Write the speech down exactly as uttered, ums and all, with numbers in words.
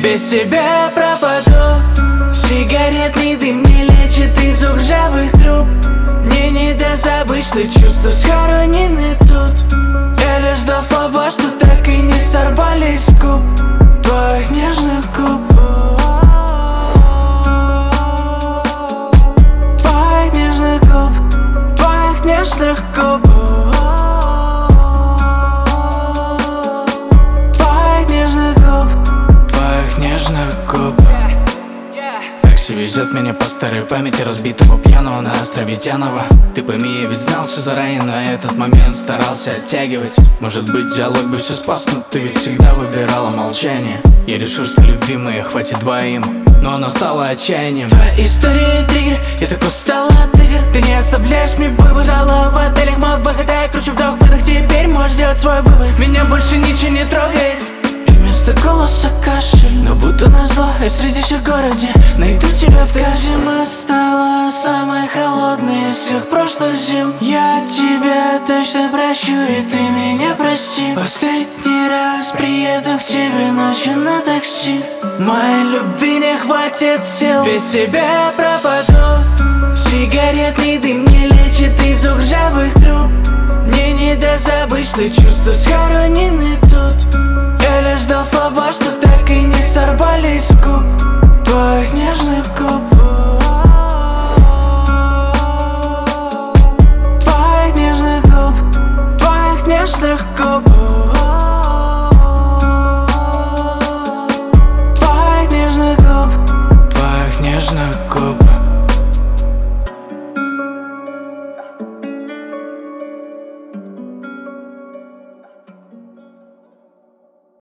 Без тебя пропаду. Сигаретный дым не лечит из ржавых труб. Мне не даст забыть, что чувства схоронены тут. Я лишь ждал слова, что так и не сорвались с губ твоих нежных губ. Твоих нежных губ, твоих нежных губ. Твоих нежных губ, твоих нежных губ. Такси везет меня по старой памяти разбитого пьяного на острове Тянова. Ты пойми, я ведь знал все заранее, на этот момент старался оттягивать. Может быть, диалог бы все спас, но ты ведь всегда выбирала молчание. Я решил, что любви моей хватит двоим, но оно стало отчаянием. Твоя история триггер, я так устал от игр. Ты не оставляешь мне выбор, жала в отелях мой выход. Я кручу вдох-выдох, теперь можешь сделать свой вывод. Меня больше ничего не трогает, и вместо голоса кашель. Но будто назло, я среди всех в городе найду тебя в каждом. Зима стала самой холодной из всех прошлых зим. Я тебя точно прощу, и ты меня прости. Последний раз приеду к тебе ночью на такси. Моей любви не хватит сил, без тебя пропаду. Сигаретный дым не лечит из ржавых труб. Мне не даст забыть, что чувства схоронены тут. Я лишь ждал слова, что так и не сорвались с губ твоих нежных губ. Твоих нежных губ, твоих нежных губ. Твоих нежных губ, твоих нежных губ.